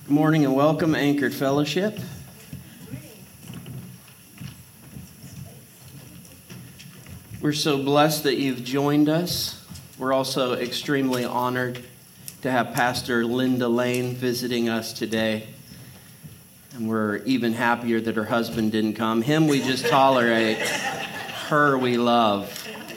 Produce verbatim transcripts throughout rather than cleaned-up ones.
Good morning and welcome, Anchored Fellowship. We're so blessed that you've joined us. We're also extremely honored to have Pastor Linda Lane visiting us today. And we're even happier that her husband didn't come. Him we just tolerate. Her we love.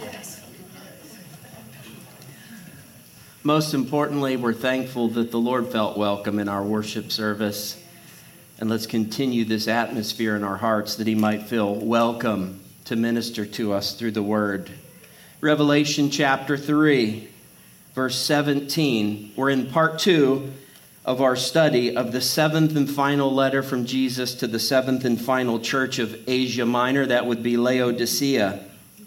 Most importantly, we're thankful that the Lord felt welcome in our worship service. And let's continue this atmosphere in our hearts that he might feel welcome to minister to us through the word. Revelation chapter three, verse seventeen. We're in part two of our study of the seventh and final letter from Jesus to the seventh and final church of Asia Minor. That would be Laodicea.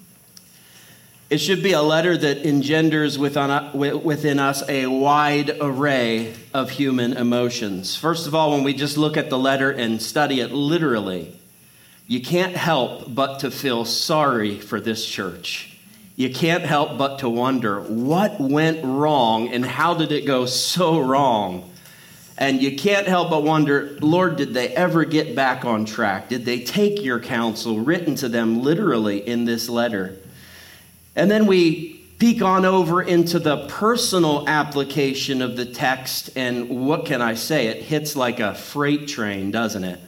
It should be a letter that engenders within us a wide array of human emotions. First of all, when we just look at the letter and study it literally, you can't help but to feel sorry for this church. You can't help but to wonder what went wrong and how did it go so wrong? And you can't help but wonder, Lord, did they ever get back on track? Did they take your counsel written to them literally in this letter? And then we peek on over into the personal application of the text, and what can I say? It hits like a freight train, doesn't it?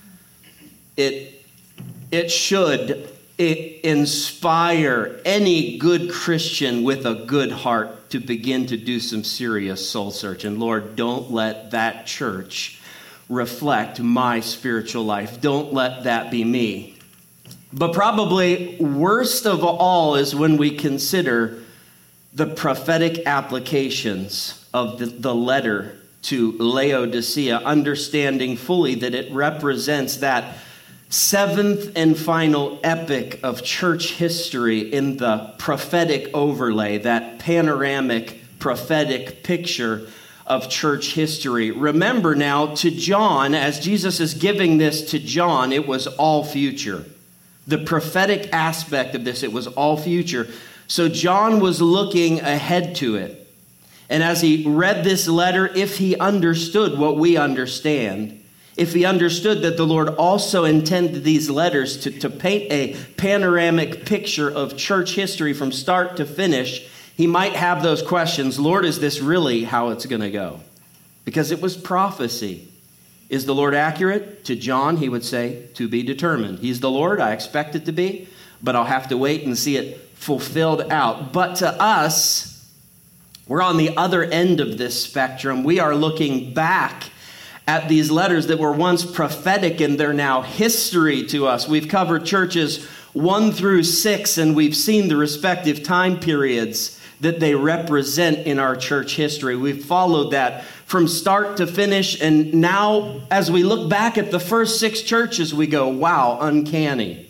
It, it should it inspire any good Christian with a good heart to begin to do some serious soul searching. Lord, don't let that church reflect my spiritual life. Don't let that be me. But probably worst of all is when we consider the prophetic applications of the, the letter to Laodicea, understanding fully that it represents that seventh and final epic of church history in the prophetic overlay, that panoramic prophetic picture of church history. Remember now, to John, as Jesus is giving this to John, it was all future. The prophetic aspect of this, it was all future. So John was looking ahead to it. And as he read this letter, if he understood what we understand, if he understood that the Lord also intended these letters to, to paint a panoramic picture of church history from start to finish, he might have those questions. Lord, is this really how it's going to go? Because it was prophecy. Is the Lord accurate? To John, he would say, to be determined. He's the Lord, I expect it to be, but I'll have to wait and see it fulfilled out. But to us, we're on the other end of this spectrum. We are looking back at these letters that were once prophetic and they're now history to us. We've covered churches one through six, and we've seen the respective time periods that they represent in our church history. We've followed that from start to finish, and now as we look back at the first six churches, we go, wow, uncanny,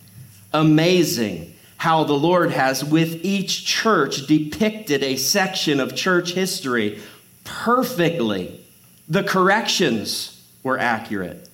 amazing how the Lord has with each church depicted a section of church history perfectly. The corrections were accurate.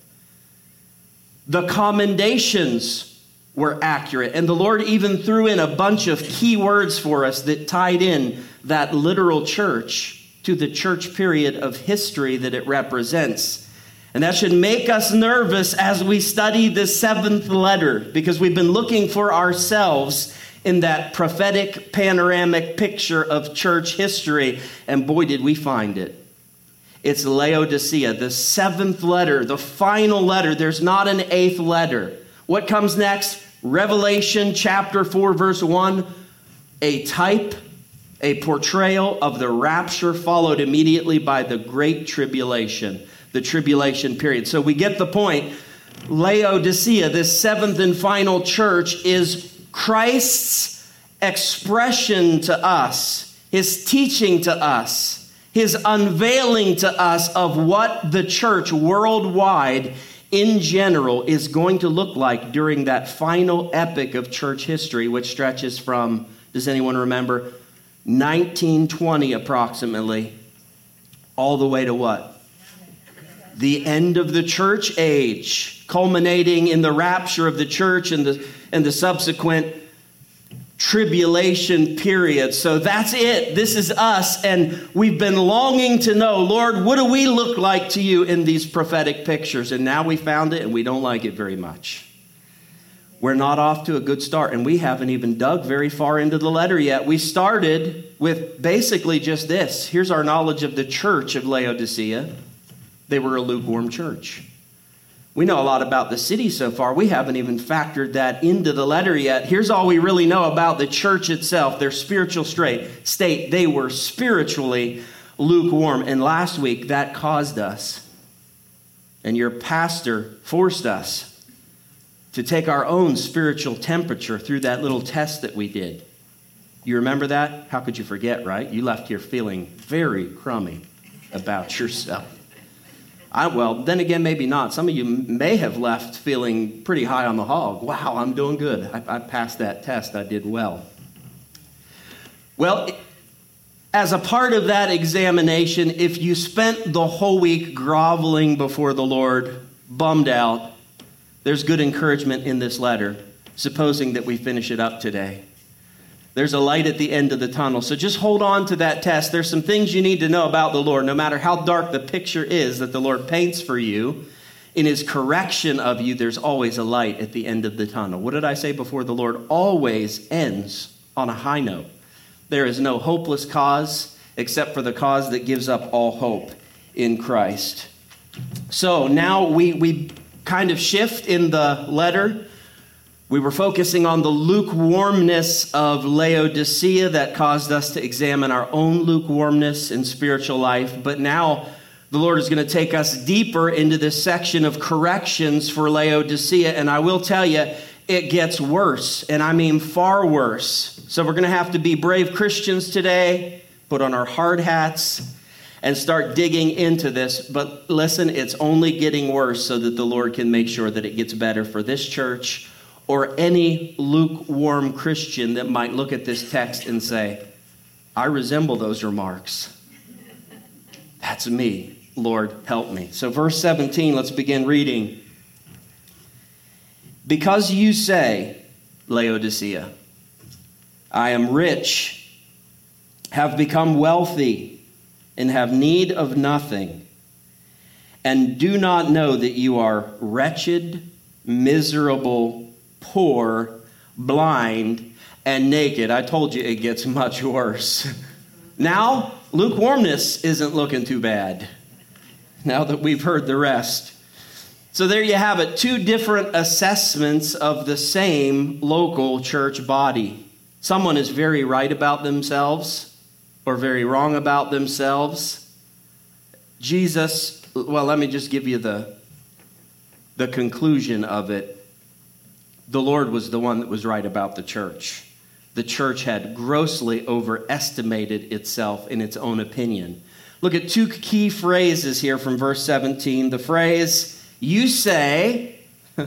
The commendations were accurate. And the Lord even threw in a bunch of key words for us that tied in that literal church to the church period of history that it represents. And that should make us nervous as we study the seventh letter, because we've been looking for ourselves in that prophetic panoramic picture of church history. And boy, did we find it. It's Laodicea, the seventh letter, the final letter. There's not an eighth letter. What comes next? Revelation chapter four, verse one, a type, a portrayal of the rapture, followed immediately by the great tribulation, the tribulation period. So we get the point. Laodicea, this seventh and final church, is Christ's expression to us, his teaching to us, his unveiling to us of what the church worldwide in general is going to look like during that final epic of church history, which stretches from, does anyone remember, nineteen twenty approximately, all the way to what? The end of the church age, culminating in the rapture of the church and the, and the subsequent tribulation period. So that's it. This is us. And we've been longing to know, Lord, what do we look like to you in these prophetic pictures? And now we found it and we don't like it very much. We're not off to a good start, and we haven't even dug very far into the letter yet. We started with basically just this. Here's our knowledge of the church of Laodicea. They were a lukewarm church. We know a lot about the city so far. We haven't even factored that into the letter yet. Here's all we really know about the church itself, their spiritual state. They were spiritually lukewarm. And last week, that caused us, and your pastor forced us, to take our own spiritual temperature through that little test that we did. You remember that? How could you forget, right? You left here feeling very crummy about yourself. I, well, then again, maybe not. Some of you may have left feeling pretty high on the hog. Wow, I'm doing good. I, I passed that test. I did well. Well, as a part of that examination, if you spent the whole week groveling before the Lord, bummed out, there's good encouragement in this letter, supposing that we finish it up today. There's a light at the end of the tunnel. So just hold on to that test. There's some things you need to know about the Lord, no matter how dark the picture is that the Lord paints for you. In his correction of you, there's always a light at the end of the tunnel. What did I say before? The Lord always ends on a high note. There is no hopeless cause except for the cause that gives up all hope in Christ. So now we we kind of shift in the letter. We were focusing on the lukewarmness of Laodicea that caused us to examine our own lukewarmness in spiritual life. But now the Lord is going to take us deeper into this section of corrections for Laodicea. And I will tell you, it gets worse. And I mean far worse. So we're going to have to be brave Christians today, put on our hard hats, and start digging into this. But listen, it's only getting worse so that the Lord can make sure that it gets better for this church or any lukewarm Christian that might look at this text and say, I resemble those remarks. That's me. Lord, help me. So verse seventeen, let's begin reading. Because you say, Laodicea, I am rich, have become wealthy, and have need of nothing, and do not know that you are wretched, miserable, poor, blind, and naked. I told you it gets much worse. Now, lukewarmness isn't looking too bad, now that we've heard the rest. So there you have it, two different assessments of the same local church body. Someone is very right about themselves, or very wrong about themselves. Jesus, well, let me just give you the, the conclusion of it. The Lord was the one that was right about the church. The church had grossly overestimated itself in its own opinion. Look at two key phrases here from verse seventeen. The phrase, you say,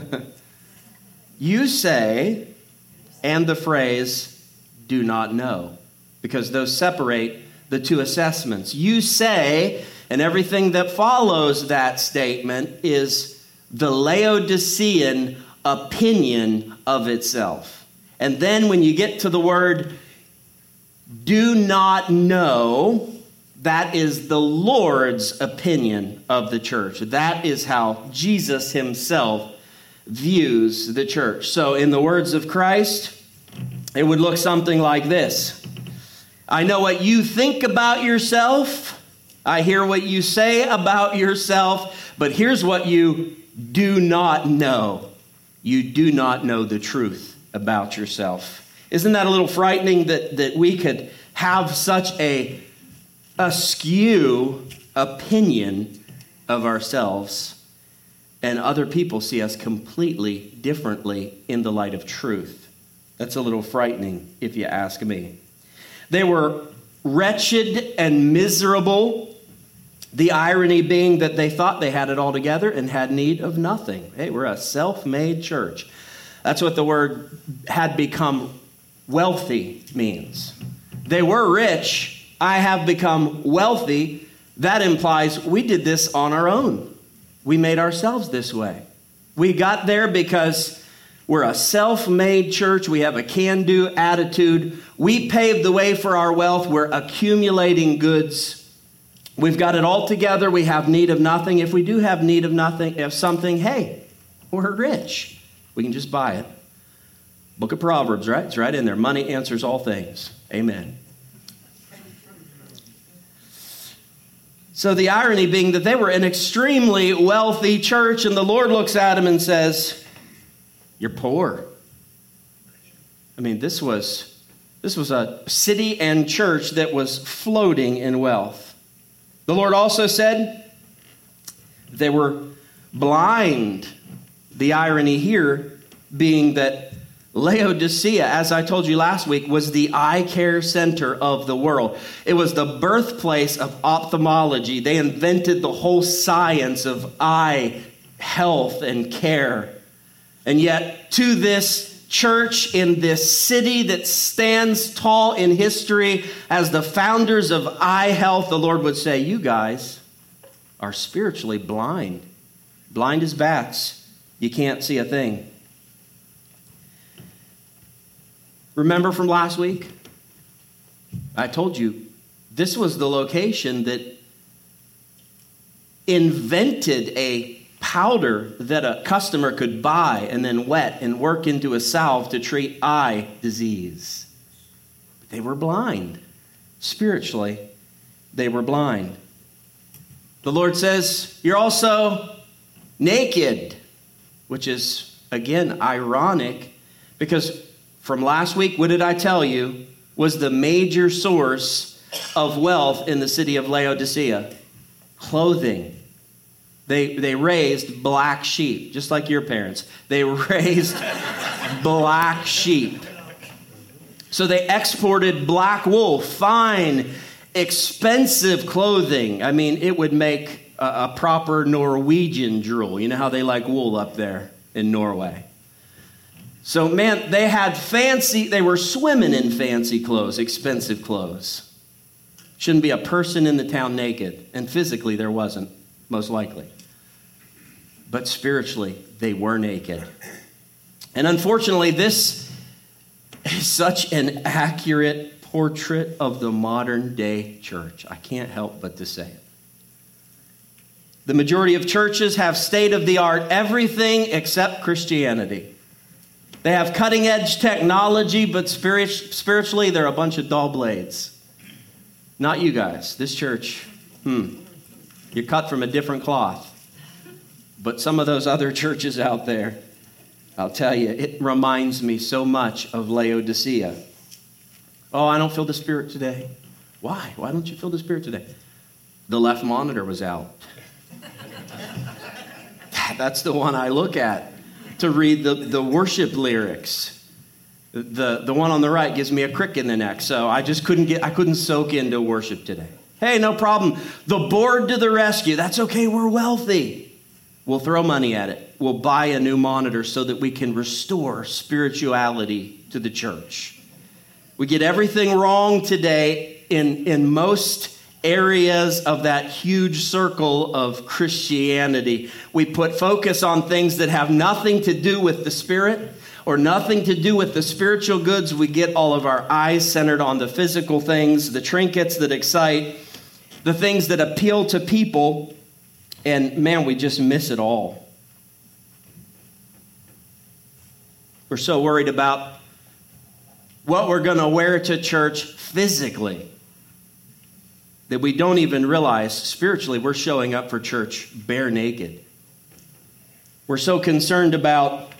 you say, and the phrase, do not know. Because those separate the two assessments. You say, and everything that follows that statement is the Laodicean opinion of itself. And then when you get to the word do not know, that is the Lord's opinion of the church. That is how Jesus himself views the church. So in the words of Christ, it would look something like this. I know what you think about yourself. I hear what you say about yourself. But here's what you do not know. You do not know the truth about yourself. Isn't that a little frightening that, that we could have such a askew opinion of ourselves and other people see us completely differently in the light of truth? That's a little frightening if you ask me. They were wretched and miserable, the irony being that they thought they had it all together and had need of nothing. Hey, we're a self-made church. That's what the word had become wealthy means. They were rich. I have become wealthy. That implies we did this on our own. We made ourselves this way. We got there because We're a self-made church. We have a can-do attitude. We paved the way for our wealth. We're accumulating goods. We've got it all together. We have need of nothing. If we do have need of nothing, of something, hey, we're rich. We can just buy it. Book of Proverbs, right? It's right in there. Money answers all things. Amen. So the irony being that they were an extremely wealthy church, and the Lord looks at them and says, you're poor. I mean, this was, this was a city and church that was floating in wealth. The Lord also said they were blind. The irony here being that Laodicea, as I told you last week, was the eye care center of the world. It was the birthplace of ophthalmology. They invented the whole science of eye health and care. And yet, to this church in this city that stands tall in history as the founders of eye health, the Lord would say, you guys are spiritually blind. Blind as bats. You can't see a thing. Remember from last week? I told you this was the location that invented a powder that a customer could buy and then wet and work into a salve to treat eye disease. They were blind. Spiritually, they were blind. The Lord says, you're also naked, which is, again, ironic, because from last week, what did I tell you was the major source of wealth in the city of Laodicea? Clothing. They, they raised black sheep, just like your parents. They raised black sheep. So they exported black wool, fine, expensive clothing. I mean, it would make a, a proper Norwegian drool. You know how they like wool up there in Norway. So, man, they had fancy, they were swimming in fancy clothes, expensive clothes. Shouldn't be a person in the town naked. And physically, there wasn't, most likely. But spiritually, they were naked. And unfortunately, this is such an accurate portrait of the modern day church. I can't help but to say it. The majority of churches have state-of-the-art everything except Christianity. They have cutting-edge technology, but spirit, spiritually, they're a bunch of dull blades. Not you guys. This church, hmm, you're cut from a different cloth. But some of those other churches out there, I'll tell you, it reminds me so much of Laodicea. Oh, I don't feel the Spirit today. Why? Why don't you feel the Spirit today? The left monitor was out. That's the one I look at to read the, the worship lyrics. The, the one on the right gives me a crick in the neck, so I just couldn't get, I couldn't soak into worship today. Hey, no problem. The board to the rescue. That's okay, we're wealthy. We'll throw money at it. We'll buy a new monitor so that we can restore spirituality to the church. We get everything wrong today in, in most areas of that huge circle of Christianity. We put focus on things that have nothing to do with the Spirit or nothing to do with the spiritual goods. We get all of our eyes centered on the physical things, the trinkets that excite, the things that appeal to people. And man, we just miss it all. We're so worried about what we're going to wear to church physically that we don't even realize spiritually we're showing up for church bare naked. We're so concerned about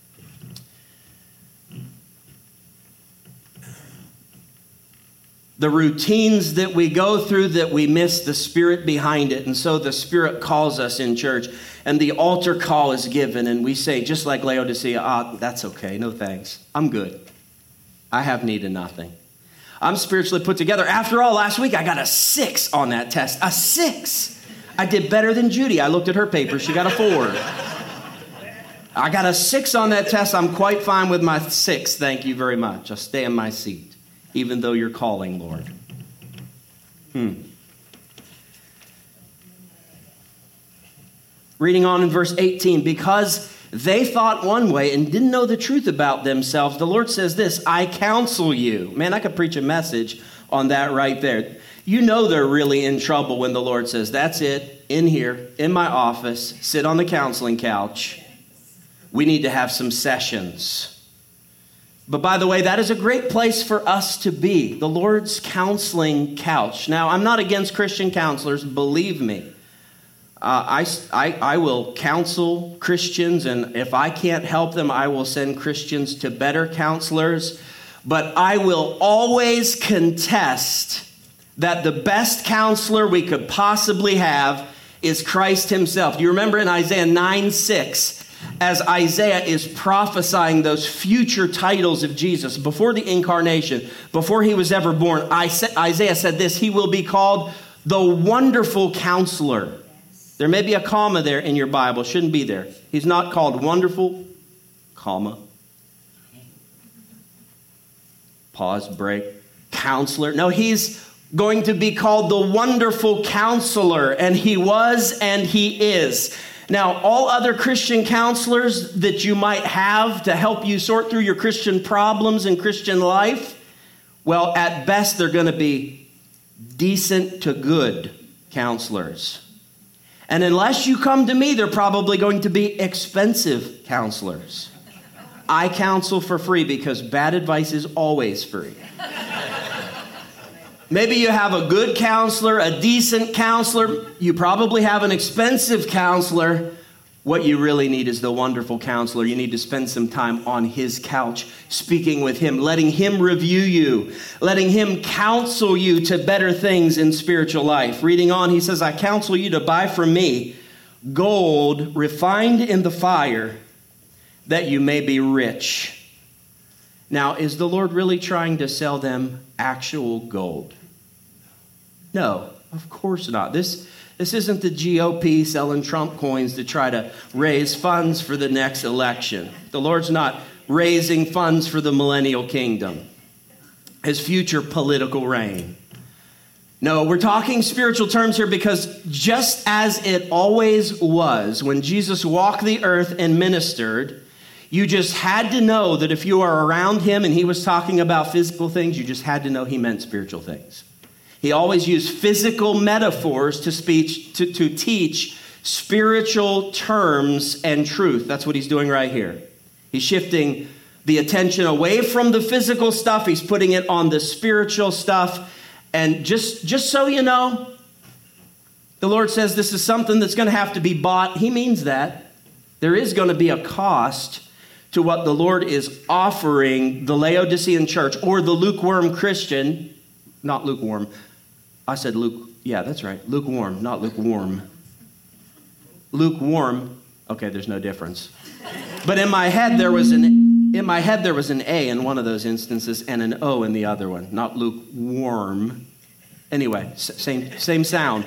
the routines that we go through that we miss the Spirit behind it. And so the Spirit calls us in church and the altar call is given. And we say, just like Laodicea, ah, that's okay. No thanks. I'm good. I have need of nothing. I'm spiritually put together. After all, last week I got a six on that test. A six. I did better than Judy. I looked at her paper. She got a four. I got a six on that test. I'm quite fine with my six. Thank you very much. I'll stay in my seat, even though you're calling, Lord. Hmm. Reading on in verse eighteen, because They thought one way and didn't know the truth about themselves. The Lord says this, I counsel you. Man, I could preach a message on that right there. You know they're really in trouble when the Lord says, that's it, in here, in my office, sit on the counseling couch. We need to have some sessions. But by the way, that is a great place for us to be, the Lord's counseling couch. Now, I'm not against Christian counselors, believe me. Uh, I, I, I will counsel Christians, and if I can't help them, I will send Christians to better counselors. But I will always contest that the best counselor we could possibly have is Christ himself. Do you remember in Isaiah nine six, as Isaiah is prophesying those future titles of Jesus before the incarnation, before he was ever born, Isaiah said this, he will be called the Wonderful Counselor. There may be a comma there in your Bible. Shouldn't be there. He's not called Wonderful, comma. Pause, break. Counselor. No, he's going to be called the Wonderful Counselor. And he was and he is. Now, all other Christian counselors that you might have to help you sort through your Christian problems and Christian life, well, at best, they're going to be decent to good counselors. And unless you come to me, they're probably going to be expensive counselors. I counsel for free because bad advice is always free. Maybe you have a good counselor, a decent counselor. You probably have an expensive counselor. What you really need is the Wonderful Counselor. You need to spend some time on his couch, speaking with him, letting him review you, letting him counsel you to better things in spiritual life. Reading on, he says, I counsel you to buy from me gold refined in the fire, that you may be rich. Now, is the Lord really trying to sell them actual gold? No, of course not. This, this isn't the G O P selling Trump coins to try to raise funds for the next election. The Lord's not raising funds for the millennial kingdom, his future political reign. No, we're talking spiritual terms here because just as it always was when Jesus walked the earth and ministered, you just had to know that if you are around him and he was talking about physical things, you just had to know he meant spiritual things. He always used physical metaphors to speech to, to teach spiritual terms and truth. That's what he's doing right here. He's shifting the attention away from the physical stuff. He's putting it on the spiritual stuff. And just, just so you know, the Lord says this is something that's going to have to be bought. He means that. There is going to be a cost to what the Lord is offering the Laodicean church or the lukewarm Christian. Not lukewarm. I said luke. Yeah, that's right. Lukewarm, not lukewarm. Lukewarm. Okay, there's no difference. But in my head there was an in my head there was an A in one of those instances and an O in the other one. Not lukewarm. Anyway, same same sound.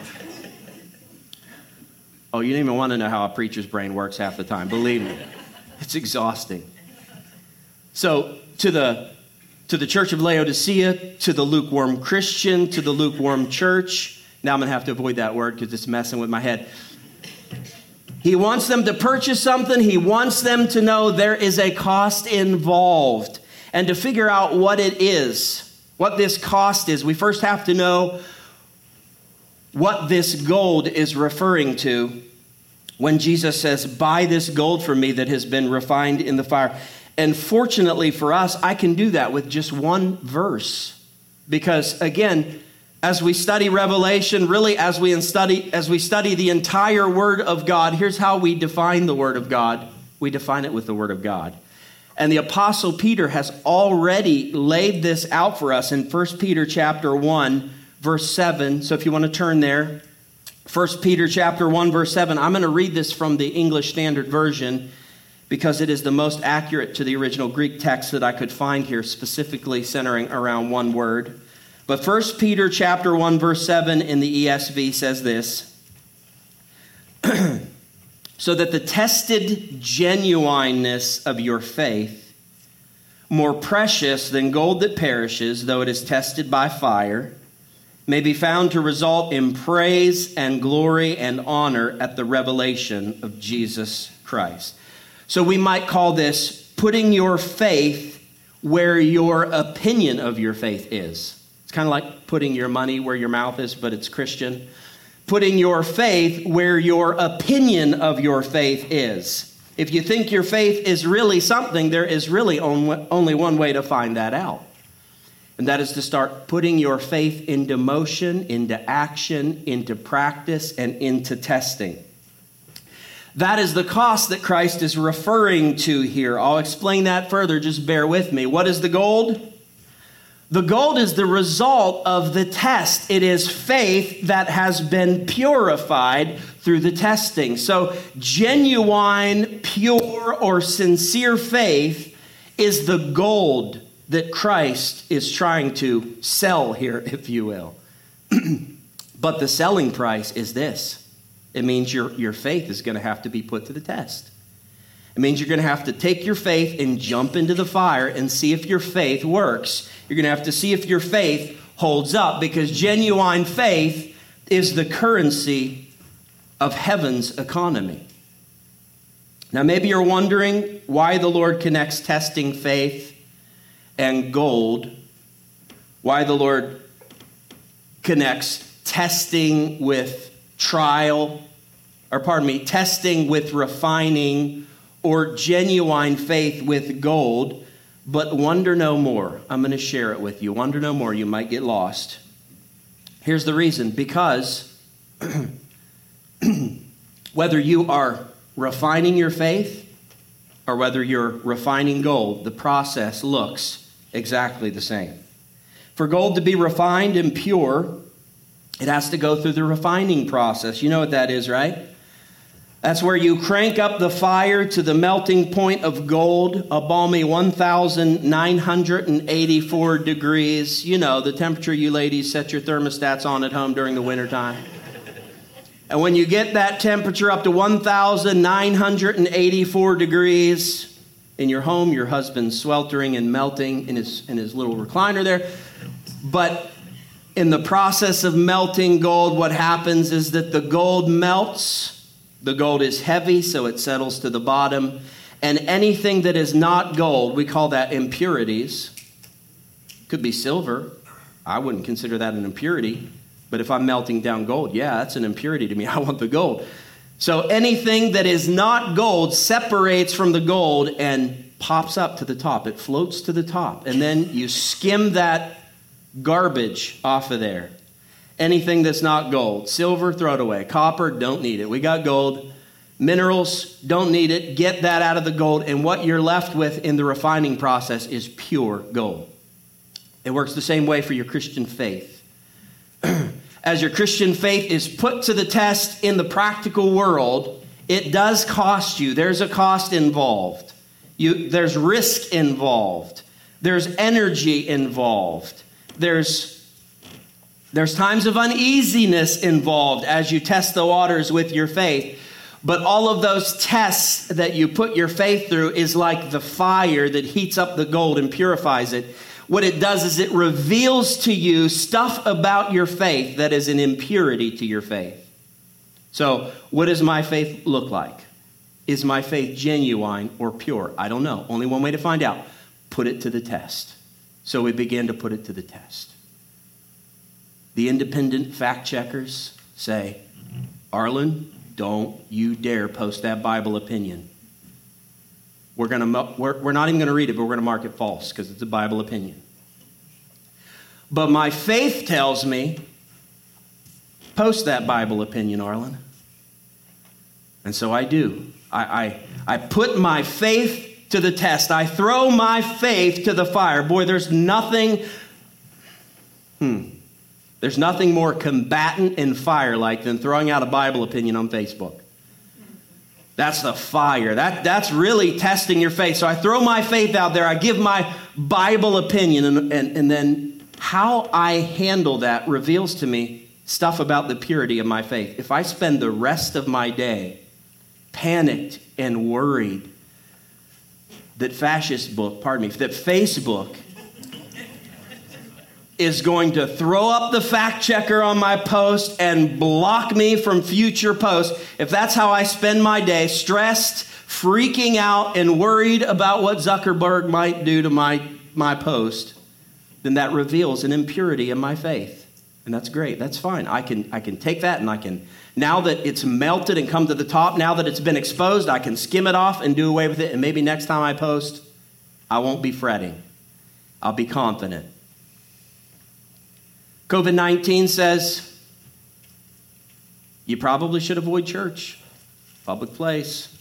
Oh, you don't even want to know how a preacher's brain works half the time. Believe me, it's exhausting. So to the to the church of Laodicea, to the lukewarm Christian, to the lukewarm church. Now I'm going to have to avoid that word because it's messing with my head. He wants them to purchase something. He wants them to know there is a cost involved. And to figure out what it is, what this cost is, we first have to know what this gold is referring to when Jesus says, buy this gold from me that has been refined in the fire. And fortunately for us, I can do that with just one verse. Because again, as we study Revelation, really as we study as we study the entire Word of God, here's how we define the Word of God. We define it with the Word of God. And the Apostle Peter has already laid this out for us in First Peter chapter one, verse seven. So if you want to turn there, First Peter chapter one, verse seven. I'm going to read this from the English Standard Version because it is the most accurate to the original Greek text that I could find here, specifically centering around one word. But First Peter chapter one, verse seven in the E S V says this. So that the tested genuineness of your faith, more precious than gold that perishes, though it is tested by fire, may be found to result in praise and glory and honor at the revelation of Jesus Christ. So we might call this putting your faith where your opinion of your faith is. It's kind of like putting your money where your mouth is, but it's Christian. Putting your faith where your opinion of your faith is. If you think your faith is really something, there is really only one way to find that out. And that is to start putting your faith into motion, into action, into practice, and into testing. That is the cost that Christ is referring to here. I'll explain that further. Just bear with me. What is the gold? The gold is the result of the test. It is faith that has been purified through the testing. So genuine, pure, or sincere faith is the gold that Christ is trying to sell here, if you will. But the selling price is this. It means your, your faith is going to have to be put to the test. It means you're going to have to take your faith and jump into the fire and see if your faith works. You're going to have to see if your faith holds up, because genuine faith is the currency of heaven's economy. Now, maybe you're wondering why the Lord connects testing faith and gold, why the Lord connects testing with trial, or pardon me, testing with refining, or genuine faith with gold. But wonder no more. I'm going to share it with you. Wonder no more. You might get lost. Here's the reason. Because whether you are refining your faith or whether you're refining gold, the process looks exactly the same. For gold to be refined and pure, it has to go through the refining process. You know what that is, right? That's where you crank up the fire to the melting point of gold, a balmy one thousand nine hundred eighty-four degrees. You know, the temperature you ladies set your thermostats on at home during the wintertime. And when you get that temperature up to one thousand nine hundred eighty-four degrees in your home, your husband's sweltering and melting in his, in his little recliner there. But in the process of melting gold, what happens is that the gold melts. The gold is heavy, so it settles to the bottom. And anything that is not gold, we call that impurities. Could be silver. I wouldn't consider that an impurity. But if I'm melting down gold, yeah, that's an impurity to me. I want the gold. So anything that is not gold separates from the gold and pops up to the top. It floats to the top. And then you skim that garbage off of there. Anything that's not gold. Silver, throw it away. Copper, don't need it. We got gold. Minerals, don't need it. Get that out of the gold. And what you're left with in the refining process is pure gold. It works the same way for your Christian faith. As your Christian faith is put to the test in the practical world, it does cost you. There's a cost involved. You, there's risk involved. There's energy involved. There's There's times of uneasiness involved as you test the waters with your faith. But all of those tests that you put your faith through is like the fire that heats up the gold and purifies it. What it does is it reveals to you stuff about your faith that is an impurity to your faith. So what does my faith look like? Is my faith genuine or pure? I don't know. Only one way to find out. Put it to the test. So we begin to put it to the test. The independent fact checkers say, Arlen, don't you dare post that Bible opinion. We're gonna we're, we're not even going to read it, but we're going to mark it false because it's a Bible opinion. But my faith tells me, post that Bible opinion, Arlen. And so I do. I, I, I put my faith to the test. I throw my faith to the fire. Boy, there's nothing... Hmm. There's nothing more combatant and fire-like than throwing out a Bible opinion on Facebook. That's the fire. That, that's really testing your faith. So I throw my faith out there. I give my Bible opinion. And, and, and then how I handle that reveals to me stuff about the purity of my faith. If I spend the rest of my day panicked and worried that fascist book, pardon me, that Facebook is going to throw up the fact checker on my post and block me from future posts, if that's how I spend my day, stressed, freaking out, and worried about what Zuckerberg might do to my, my post, then that reveals an impurity in my faith. And that's great. That's fine. I can, I can take that and I can, now that it's melted and come to the top, now that it's been exposed, I can skim it off and do away with it. And maybe next time I post, I won't be fretting. I'll be confident. covid nineteen says you probably should avoid church, public place.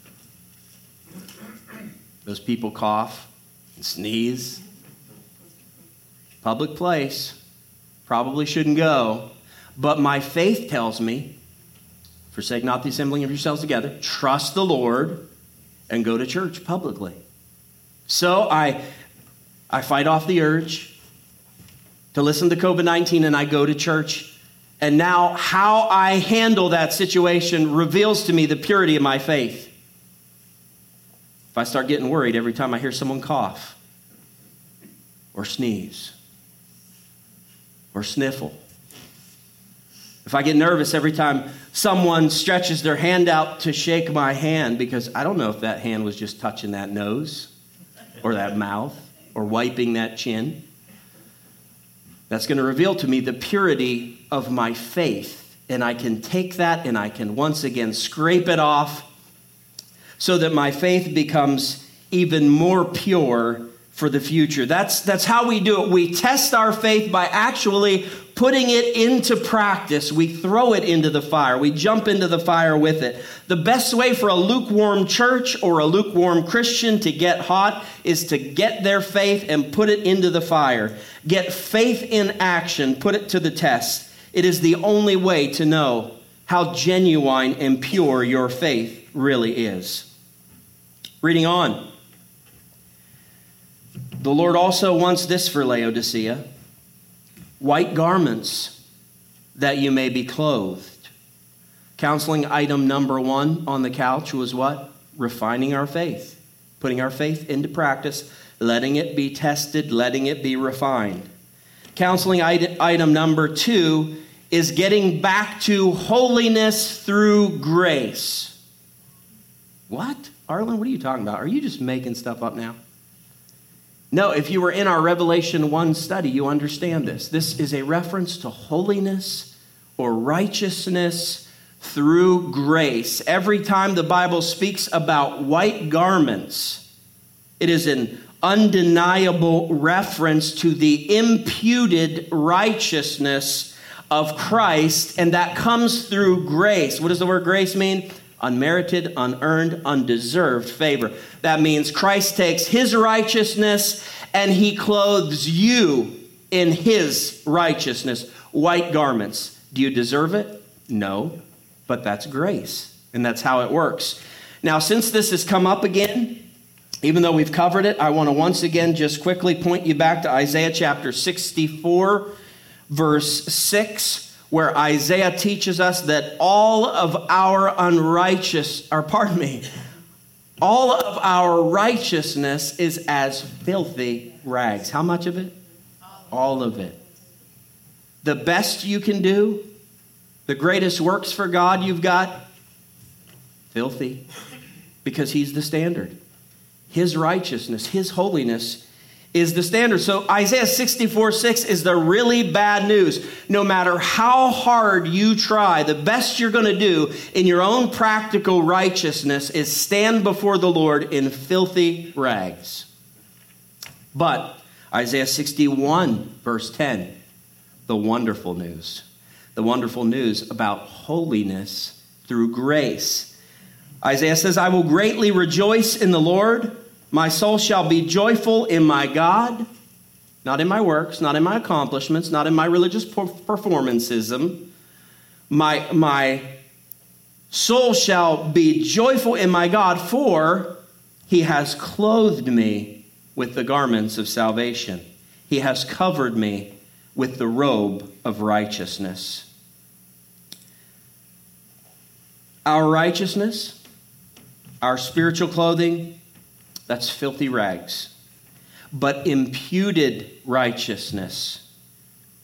Those people cough and sneeze. Public place, probably shouldn't go. But my faith tells me, forsake not the assembling of yourselves together, trust the Lord, and go to church publicly. So I, I fight off the urge to listen to covid nineteen, and I go to church. And now how I handle that situation reveals to me the purity of my faith. If I start getting worried every time I hear someone cough or sneeze or sniffle, if I get nervous every time someone stretches their hand out to shake my hand, because I don't know if that hand was just touching that nose or that mouth or wiping that chin, that's going to reveal to me the purity of my faith. And I can take that and I can once again scrape it off so that my faith becomes even more pure for the future. That's, that's how we do it. We test our faith by actually putting it into practice. We throw it into the fire. We jump into the fire with it. The best way for a lukewarm church or a lukewarm Christian to get hot is to get their faith and put it into the fire. Get faith in action. Put it to the test. It is the only way to know how genuine and pure your faith really is. Reading on. The Lord also wants this for Laodicea: white garments, that you may be clothed. Counseling item number one on the couch was what? Refining our faith. Putting our faith into practice, letting it be tested, letting it be refined. Counseling item number two is getting back to holiness through grace. What? Arlen, what are you talking about? Are you just making stuff up now? No, if you were in our Revelation one study, you understand this. This is a reference to holiness or righteousness through grace. Every time the Bible speaks about white garments, it is an undeniable reference to the imputed righteousness of Christ, and that comes through grace. What does the word grace mean? Unmerited, unearned, undeserved favor. That means Christ takes his righteousness and he clothes you in his righteousness. White garments. Do you deserve it? No, but that's grace, and that's how it works. Now, since this has come up again, even though we've covered it, I want to once again just quickly point you back to Isaiah chapter sixty-four, verse six, where Isaiah teaches us that all of our unrighteous, or pardon me, all of our righteousness is as filthy rags. How much of it? All of it. The best you can do, the greatest works for God you've got, filthy, because he's the standard. His righteousness, his holiness is the standard. So Isaiah sixty-four six is the really bad news. No matter how hard you try, the best you're going to do in your own practical righteousness is stand before the Lord in filthy rags. But Isaiah sixty-one verse ten, the wonderful news. The wonderful news about holiness through grace. Isaiah says, I will greatly rejoice in the Lord. My soul shall be joyful in my God, not in my works, not in my accomplishments, not in my religious performancism. My, my soul shall be joyful in my God, for he has clothed me with the garments of salvation. He has covered me with the robe of righteousness. Our righteousness, our spiritual clothing, that's filthy rags. But imputed righteousness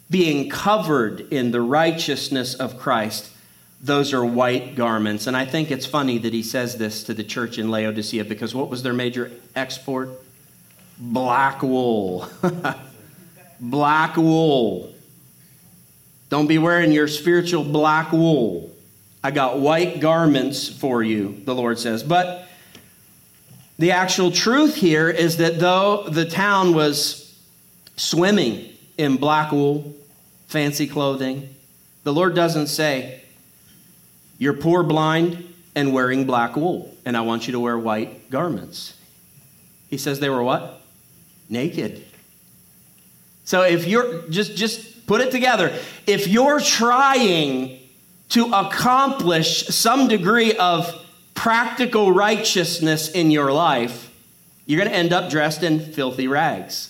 being covered in the righteousness of Christ, those are white garments. And I think it's funny that he says this to the church in Laodicea, because what was their major export? Black wool. Black wool. Don't be wearing your spiritual black wool. I got white garments for you, the Lord says. But the actual truth here is that though the town was swimming in black wool, fancy clothing, the Lord doesn't say, you're poor, blind, and wearing black wool, and I want you to wear white garments. He says they were what? Naked. So if you're, just, just put it together. If you're trying to accomplish some degree of practical righteousness in your life, you're going to end up dressed in filthy rags.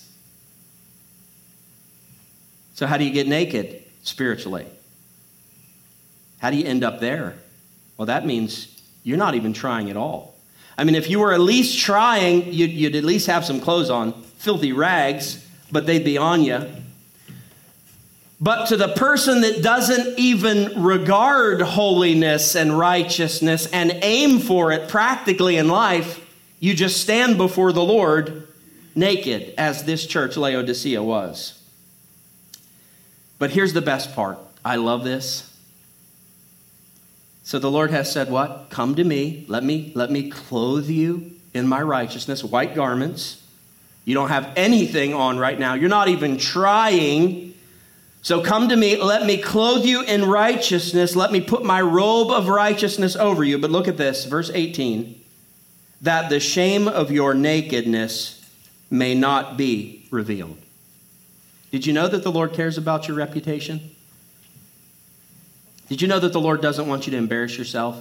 So how do you get naked spiritually? How do you end up there? Well, that means you're not even trying at all. I mean, if you were at least trying, you'd, you'd at least have some clothes on, filthy rags, but they'd be on you. But to the person that doesn't even regard holiness and righteousness and aim for it practically in life, you just stand before the Lord naked, as this church, Laodicea, was. But here's the best part. I love this. So the Lord has said what? Come to me. Let me, let me clothe you in my righteousness, white garments. You don't have anything on right now. You're not even trying. So come to me. Let me clothe you in righteousness. Let me put my robe of righteousness over you. But look at this, verse eighteen. That the shame of your nakedness may not be revealed. Did you know that the Lord cares about your reputation? Did you know that the Lord doesn't want you to embarrass yourself?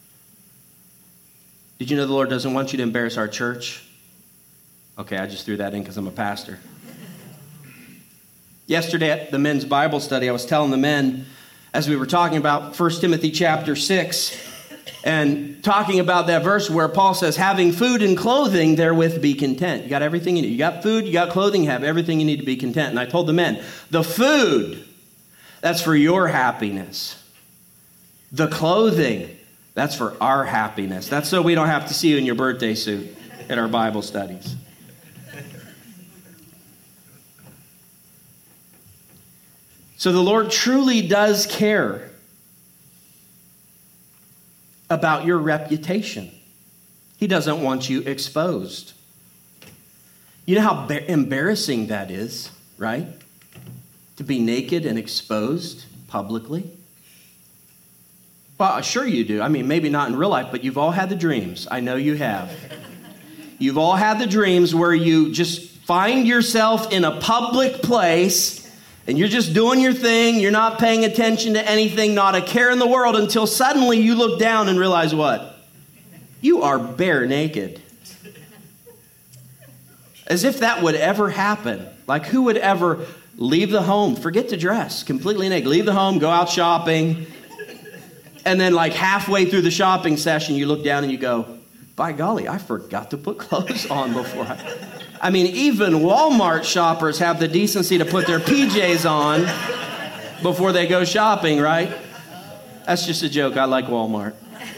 Did you know the Lord doesn't want you to embarrass our church? Okay, I just threw that in because I'm a pastor. Yesterday at the men's Bible study, I was telling the men, as we were talking about First Timothy chapter six, and talking about that verse where Paul says, having food and clothing, therewith be content. You got everything you need. You got food, you got clothing, you have everything you need to be content. And I told the men, the food, that's for your happiness. The clothing, that's for our happiness. That's so we don't have to see you in your birthday suit at our Bible studies. So the Lord truly does care about your reputation. He doesn't want you exposed. You know how embarrassing that is, right? To be naked and exposed publicly. Well, sure you do. I mean, maybe not in real life, but you've all had the dreams. I know you have. You've all had the dreams where you just find yourself in a public place and you're just doing your thing. You're not paying attention to anything, not a care in the world, until suddenly you look down and realize what? You are bare naked. As if that would ever happen. Like, who would ever leave the home, forget to dress, completely naked, leave the home, go out shopping, and then like halfway through the shopping session, you look down and you go, by golly, I forgot to put clothes on before I... I mean, even Walmart shoppers have the decency to put their P Js on before they go shopping, right? That's just a joke. I like Walmart.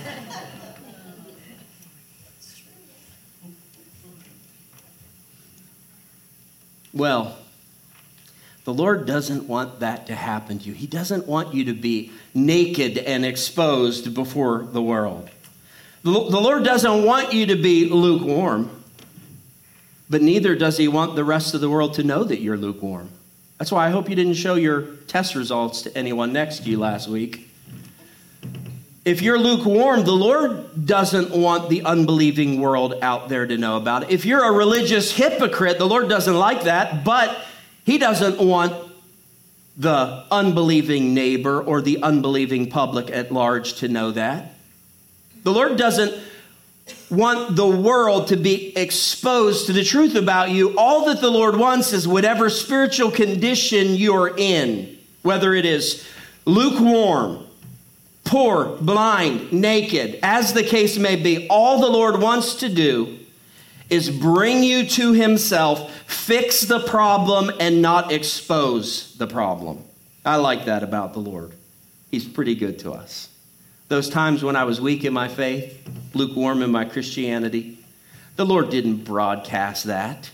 Well, the Lord doesn't want that to happen to you. He doesn't want you to be naked and exposed before the world. The Lord doesn't want you to be lukewarm. But neither does he want the rest of the world to know that you're lukewarm. That's why I hope you didn't show your test results to anyone next to you last week. If you're lukewarm, the Lord doesn't want the unbelieving world out there to know about it. If you're a religious hypocrite, the Lord doesn't like that, but he doesn't want the unbelieving neighbor or the unbelieving public at large to know that. The Lord doesn't want the world to be exposed to the truth about you. All that the Lord wants is whatever spiritual condition you're in, whether it is lukewarm, poor, blind, naked, as the case may be, all the Lord wants to do is bring you to himself, fix the problem, and not expose the problem. I like that about the Lord. He's pretty good to us. Those times when I was weak in my faith, lukewarm in my Christianity, the Lord didn't broadcast that.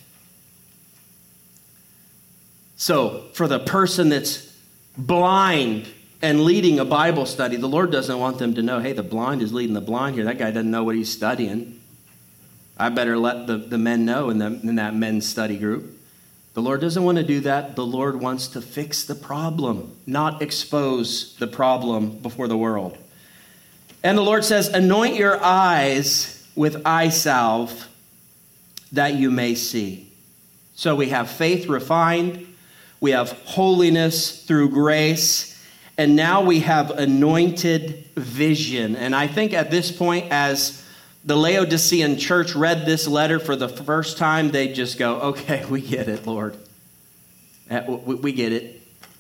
So for the person that's blind and leading a Bible study, the Lord doesn't want them to know, hey, the blind is leading the blind here. That guy doesn't know what he's studying. I better let the, the men know in, the, in that men's study group. The Lord doesn't want to do that. The Lord wants to fix the problem, not expose the problem before the world. And the Lord says, anoint your eyes with eye salve that you may see. So we have faith refined. We have holiness through grace. And now we have anointed vision. And I think at this point, as the Laodicean church read this letter for the first time, they just go, okay, we get it, Lord. We get it.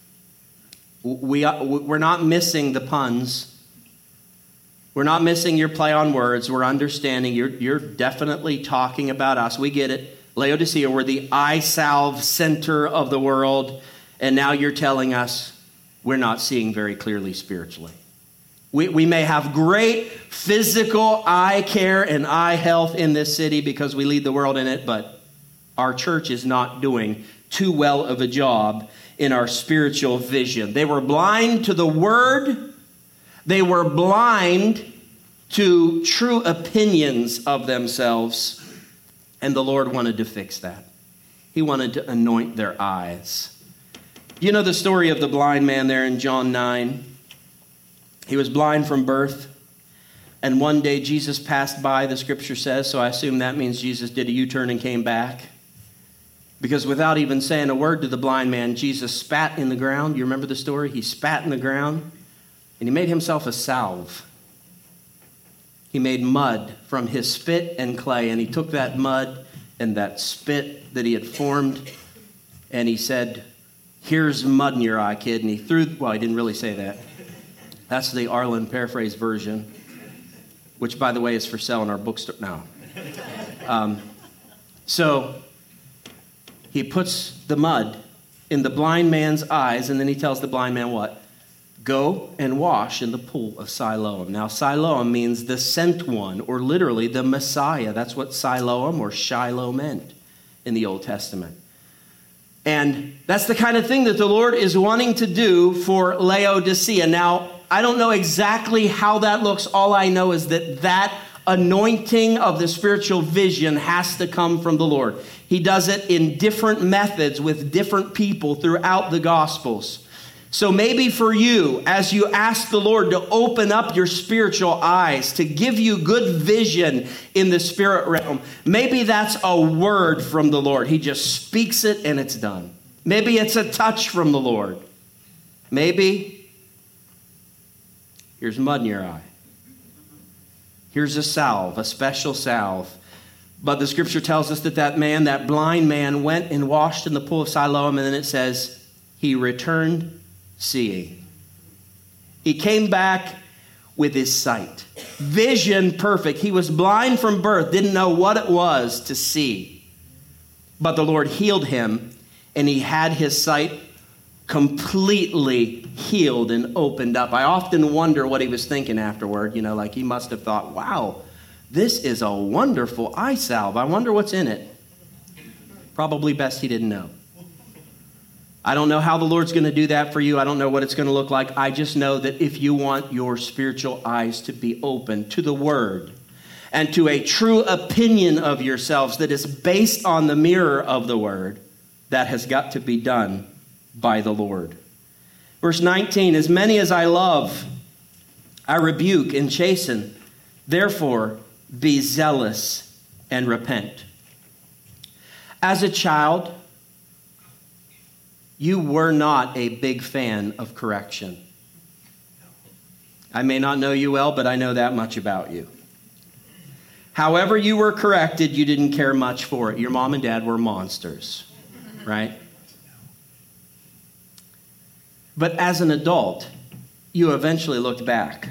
We are, we're not missing the puns. We're not missing your play on words. We're understanding you're, you're definitely talking about us. We get it. Laodicea, we're the eye salve center of the world. And now you're telling us we're not seeing very clearly spiritually. We, we may have great physical eye care and eye health in this city because we lead the world in it, but our church is not doing too well of a job in our spiritual vision. They were blind to the word. They were blind to true opinions of themselves. And the Lord wanted to fix that. He wanted to anoint their eyes. You know the story of the blind man there in John nine? He was blind from birth. And one day Jesus passed by, the scripture says, so I assume that means Jesus did a U-turn and came back. Because without even saying a word to the blind man, Jesus spat in the ground. You remember the story? He spat in the ground and he made himself a salve. He made mud from his spit and clay, and he took that mud and that spit that he had formed, and he said, here's mud in your eye, kid. And he threw, well, he didn't really say that. That's the Arlen paraphrase version, which, by the way, is for sale in our bookstore now. Um, so he puts the mud in the blind man's eyes, and then he tells the blind man what? Go and wash in the pool of Siloam. Now, Siloam means the sent one, or literally the Messiah. That's what Siloam or Shiloh meant in the Old Testament. And that's the kind of thing that the Lord is wanting to do for Laodicea. Now, I don't know exactly how that looks. All I know is that that anointing of the spiritual vision has to come from the Lord. He does it in different methods with different people throughout the Gospels. So maybe for you, as you ask the Lord to open up your spiritual eyes, to give you good vision in the spirit realm, maybe that's a word from the Lord. He just speaks it and it's done. Maybe it's a touch from the Lord. Maybe here's mud in your eye. Here's a salve, a special salve. But the scripture tells us that that man, that blind man, went and washed in the pool of Siloam, and then it says he returned seeing. He came back with his sight. Vision perfect. He was blind from birth, didn't know what it was to see. But the Lord healed him, and he had his sight completely healed and opened up. I often wonder what he was thinking afterward. You know, like he must have thought, wow, this is a wonderful eye salve. I wonder what's in it. Probably best he didn't know. I don't know how the Lord's going to do that for you. I don't know what it's going to look like. I just know that if you want your spiritual eyes to be open to the Word and to a true opinion of yourselves that is based on the mirror of the Word, that has got to be done by the Lord. Verse nineteen, as many as I love, I rebuke and chasten. Therefore, be zealous and repent. As a child, you were not a big fan of correction. I may not know you well, but I know that much about you. However you were corrected, you didn't care much for it. Your mom and dad were monsters, right? But as an adult, you eventually looked back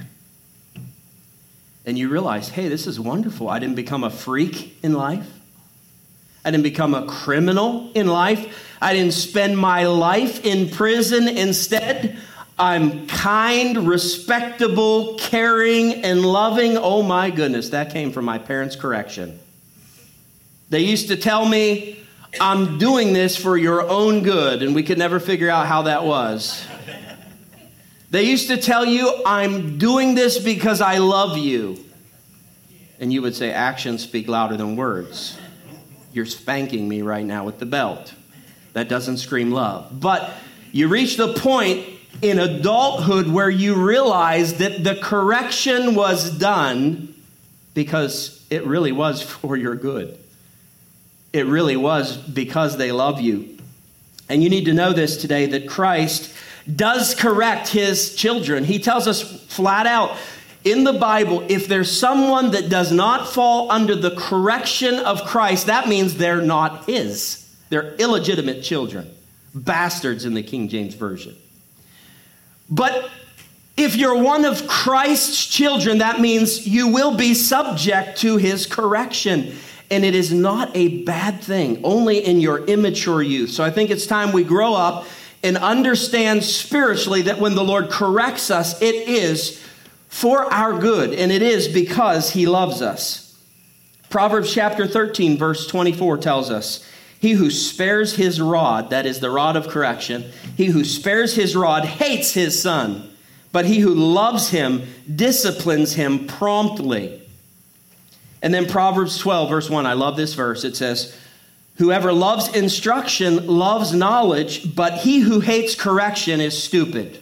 and you realized, hey, this is wonderful. I didn't become a freak in life. I didn't become a criminal in life. I didn't spend my life in prison. Instead, I'm kind, respectable, caring, and loving. Oh my goodness, that came from my parents' correction. They used to tell me, I'm doing this for your own good, and we could never figure out how that was. They used to tell you, I'm doing this because I love you. And you would say, actions speak louder than words. You're spanking me right now with the belt. That doesn't scream love. But you reach the point in adulthood where you realize that the correction was done because it really was for your good. It really was because they love you. And you need to know this today, that Christ does correct his children. He tells us flat out in the Bible, if there's someone that does not fall under the correction of Christ, that means they're not his. They're illegitimate children. Bastards in the King James Version. But if you're one of Christ's children, that means you will be subject to his correction. And it is not a bad thing, only in your immature youth. So I think it's time we grow up and understand spiritually that when the Lord corrects us, it is for our good, and it is because he loves us. Proverbs chapter thirteen, verse twenty-four tells us, he who spares his rod, that is the rod of correction, he who spares his rod hates his son, but he who loves him disciplines him promptly. And then Proverbs twelve, verse one, I love this verse. It says, whoever loves instruction loves knowledge, but he who hates correction is stupid.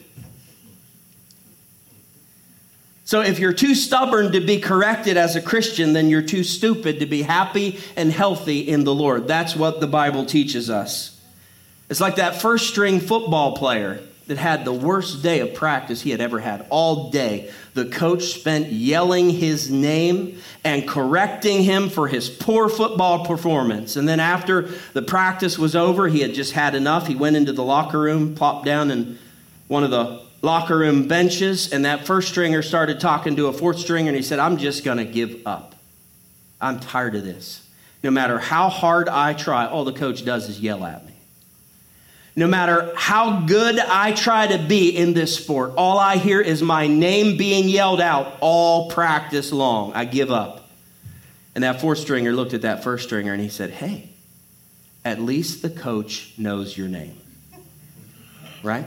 So if you're too stubborn to be corrected as a Christian, then you're too stupid to be happy and healthy in the Lord. That's what the Bible teaches us. It's like that first string football player that had the worst day of practice he had ever had. All day, the coach spent yelling his name and correcting him for his poor football performance. And then after the practice was over, he had just had enough. He went into the locker room, plopped down in one of the locker room benches, and that first stringer started talking to a fourth stringer, and he said, I'm just going to give up. I'm tired of this. No matter how hard I try, all the coach does is yell at me. No matter how good I try to be in this sport, all I hear is my name being yelled out all practice long. I give up. And that fourth stringer looked at that first stringer and he said, hey, at least the coach knows your name. Right?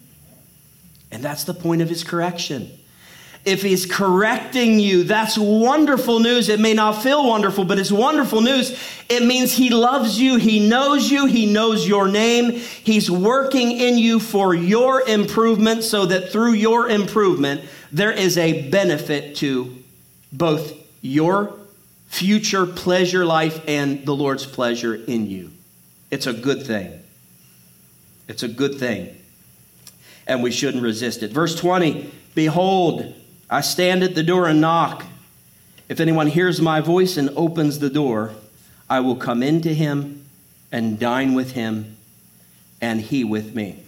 And that's the point of his correction. If he's correcting you, that's wonderful news. It may not feel wonderful, but it's wonderful news. It means he loves you. He knows you. He knows your name. He's working in you for your improvement so that through your improvement, there is a benefit to both your future pleasure life and the Lord's pleasure in you. It's a good thing. It's a good thing. And we shouldn't resist it. Verse twenty, behold, I stand at the door and knock. If anyone hears my voice and opens the door, I will come into him and dine with him and he with me.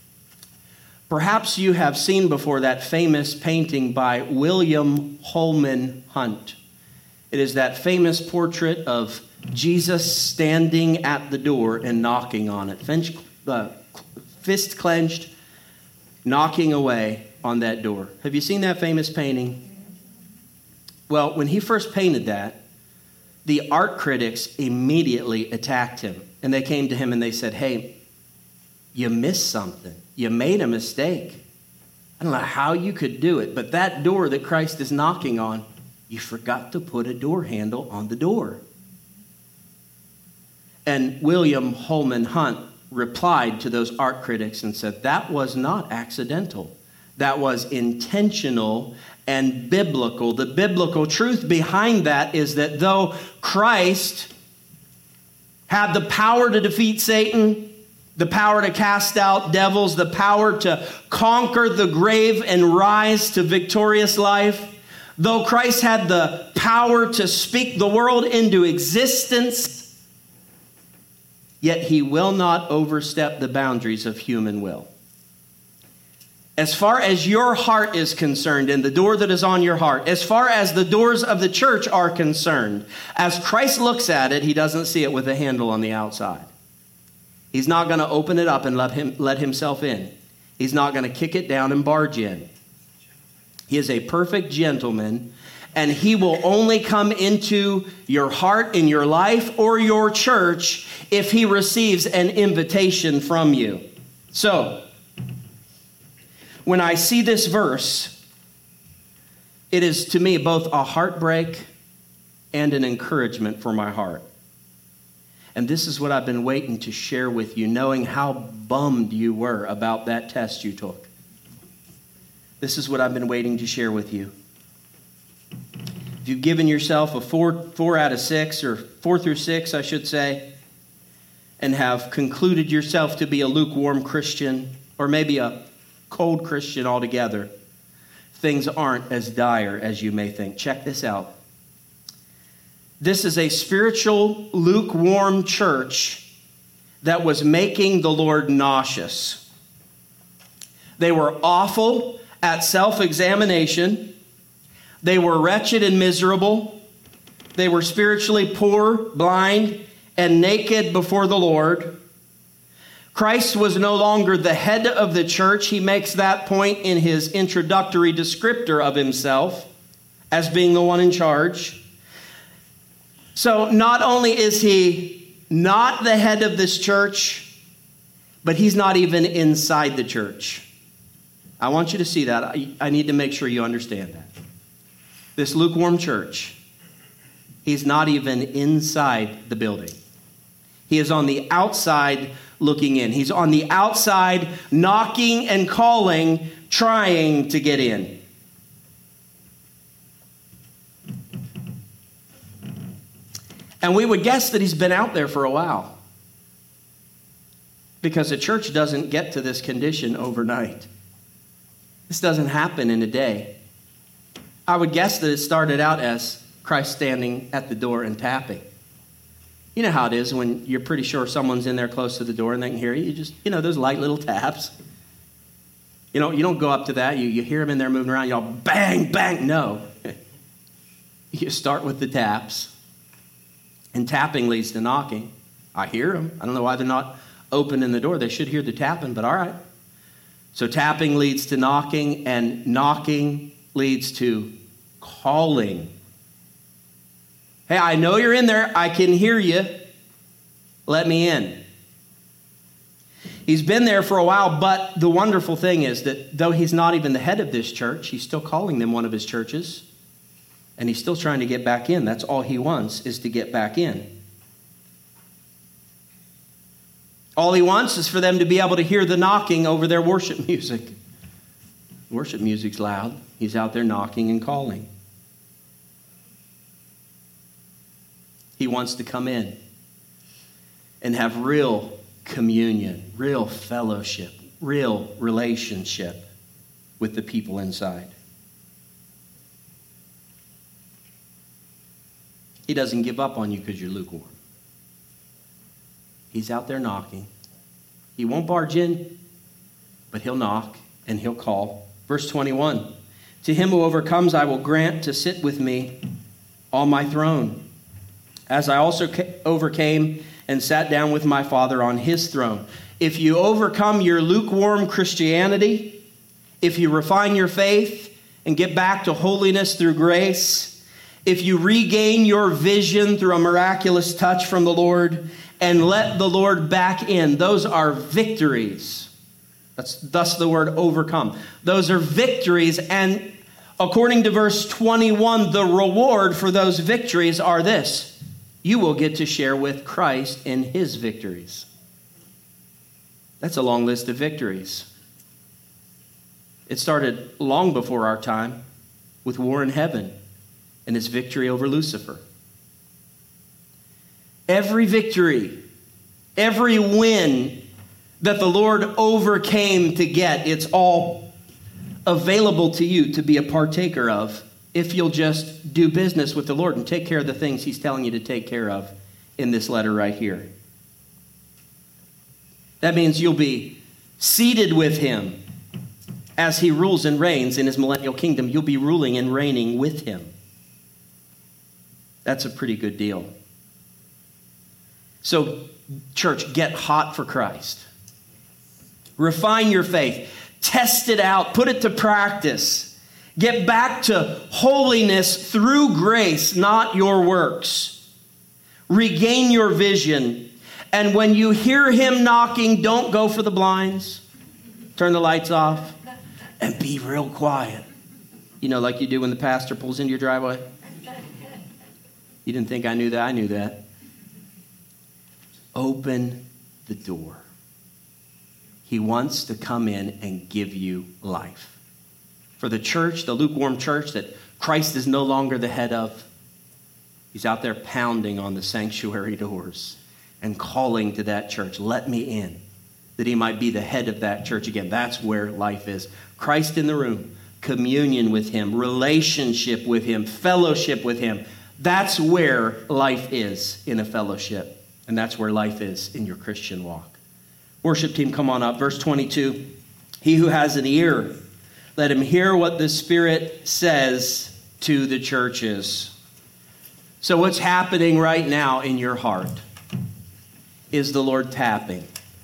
Perhaps you have seen before that famous painting by William Holman Hunt. It is that famous portrait of Jesus standing at the door and knocking on it. Fist clenched, knocking away on that door. Have you seen that famous painting? Well, when he first painted that, the art critics immediately attacked him. And they came to him and they said, hey, you missed something. You made a mistake. I don't know how you could do it, but that door that Christ is knocking on, you forgot to put a door handle on the door. And William Holman Hunt replied to those art critics and said, that was not accidental. That was intentional and biblical. The biblical truth behind that is that though Christ had the power to defeat Satan, the power to cast out devils, the power to conquer the grave and rise to victorious life, though Christ had the power to speak the world into existence, yet he will not overstep the boundaries of human will. as far as your heart is concerned and the door that is on your heart, as far as the doors of the church are concerned, as Christ looks at it, he doesn't see it with a handle on the outside. He's not going to open it up and let him let himself in. He's not going to kick it down and barge in. He is a perfect gentleman, and he will only come into your heart, in your life, or your church if he receives an invitation from you. So, when I see this verse, it is to me both a heartbreak and an encouragement for my heart. And this is what I've been waiting to share with you, knowing how bummed you were about that test you took. This is what I've been waiting to share with you. If you've given yourself a four, four out of six, or four through six, I should say, and have concluded yourself to be a lukewarm Christian, or maybe a cold Christian altogether, things aren't as dire as you may think. Check this out. This is a spiritual, lukewarm church that was making the Lord nauseous. They were awful at self-examination. They were wretched and miserable. They were spiritually poor, blind, and naked before the Lord. Christ was no longer the head of the church. He makes that point in his introductory descriptor of himself as being the one in charge. So not only is he not the head of this church, but he's not even inside the church. I want you to see that. I, I need to make sure you understand that. This lukewarm church, he's not even inside the building. He is on the outside looking in. He's on the outside knocking and calling, trying to get in. And we would guess that he's been out there for a while, because a church doesn't get to this condition overnight. This doesn't happen in a day. I would guess that it started out as Christ standing at the door and tapping. You know how it is when you're pretty sure someone's in there close to the door and they can hear you. You just, you know, those light little taps. You know, you don't go up to that. You, you hear them in there moving around. Y'all bang, bang. No. You start with the taps. And tapping leads to knocking. I hear them. I don't know why they're not opening the door. They should hear the tapping, but all right. So tapping leads to knocking, and knocking leads to calling. Hey, I know you're in there. I can hear you. Let me in. He's been there for a while, but the wonderful thing is that though he's not even the head of this church, he's still calling them one of his churches. And he's still trying to get back in. That's all he wants, is to get back in. All he wants is for them to be able to hear the knocking over their worship music. Worship music's loud. He's out there knocking and calling. He wants to come in and have real communion, real fellowship, real relationship with the people inside. He doesn't give up on you because you're lukewarm. He's out there knocking. He won't barge in, but he'll knock and he'll call. Verse twenty-one, to him who overcomes, I will grant to sit with me on my throne, as I also overcame and sat down with my Father on his throne. If you overcome your lukewarm Christianity, if you refine your faith and get back to holiness through grace, if you regain your vision through a miraculous touch from the Lord and let the Lord back in, those are victories. That's thus the word overcome. Those are victories, and according to verse twenty-one, the reward for those victories are this: you will get to share with Christ in his victories. That's a long list of victories. It started long before our time with war in heaven and his victory over Lucifer. Every victory, every win that the Lord overcame to get, it's all available to you to be a partaker of if you'll just do business with the Lord and take care of the things he's telling you to take care of in this letter right here. That means you'll be seated with him As he rules and reigns in his millennial kingdom, you'll be ruling and reigning with him. That's a pretty good deal. So, church, get hot for Christ. Refine your faith. Test it out. Put it to practice. Get back to holiness through grace, not your works. Regain your vision. And when you hear him knocking, don't go for the blinds. Turn the lights off and be real quiet. You know, like you do when the pastor pulls into your driveway. You didn't think I knew that? I knew that. Open the door. He wants to come in and give you life. For the church, the lukewarm church that Christ is no longer the head of, he's out there pounding on the sanctuary doors and calling to that church, let me in, that he might be the head of that church again. That's where life is. Christ in the room, communion with him, relationship with him, fellowship with him. That's where life is in a fellowship. And that's where life is in your Christian walk. Worship team, come on up. Verse twenty-two. He who has an ear, let him hear what the Spirit says to the churches. So what's happening right now in your heart? Is the Lord tapping?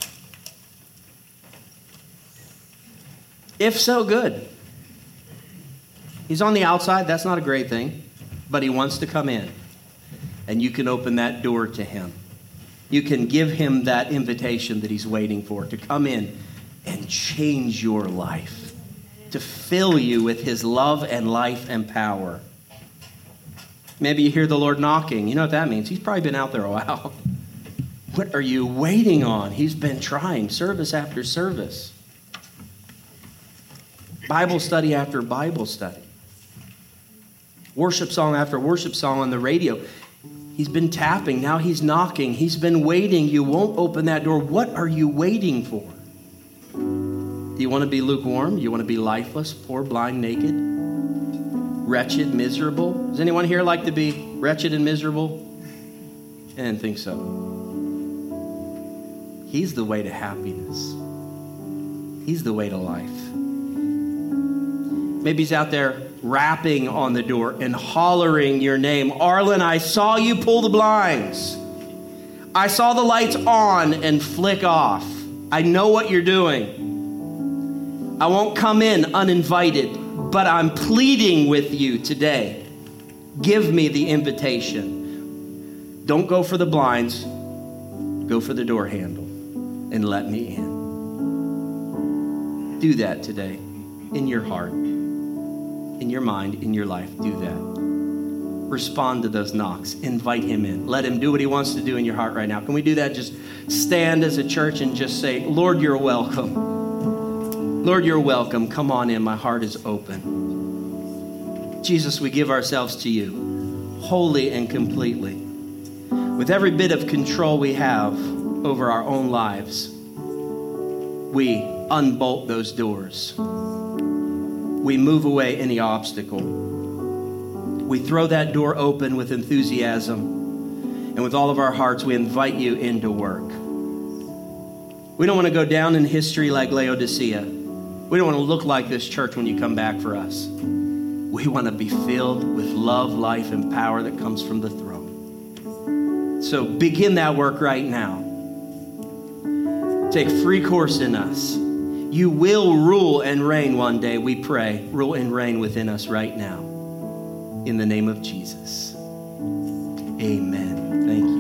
If so, good. He's on the outside. That's not a great thing. But he wants to come in. And you can open that door to him. You can give him that invitation that he's waiting for, to come in and change your life, to fill you with his love and life and power. Maybe you hear the Lord knocking. You know what that means? He's probably been out there a while. What are you waiting on? He's been trying service after service. Bible study after Bible study. Worship song after worship song on the radio. He's been tapping. Now he's knocking. He's been waiting. You won't open that door. What are you waiting for? Do you want to be lukewarm? Do you want to be lifeless, poor, blind, naked, wretched, miserable? Does anyone here like to be wretched and miserable? I didn't think so. He's the way to happiness. He's the way to life. Maybe he's out there rapping on the door and hollering your name. Arlen, I saw you pull the blinds. I saw the lights on and flick off. I know what you're doing. I won't come in uninvited, but I'm pleading with you today. Give me the invitation. Don't go for the blinds. Go for the door handle and let me in. Do that today in your heart. In your mind, in your life, do that. Respond to those knocks. Invite him in. Let him do what he wants to do in your heart right now. Can we do that? Just stand as a church and just say, Lord, you're welcome. Lord, you're welcome. Come on in. My heart is open. Jesus, we give ourselves to you wholly and completely. With every bit of control we have over our own lives, we unbolt those doors. We move away any obstacle. We throw that door open with enthusiasm, and with all of our hearts, we invite you into work. We don't want to go down in history like Laodicea. We don't want to look like this church when you come back for us. We want to be filled with love, life, and power that comes from the throne. So begin that work right now. Take free course in us. You will rule and reign one day, we pray. Rule and reign within us right now. In the name of Jesus. Amen. Thank you.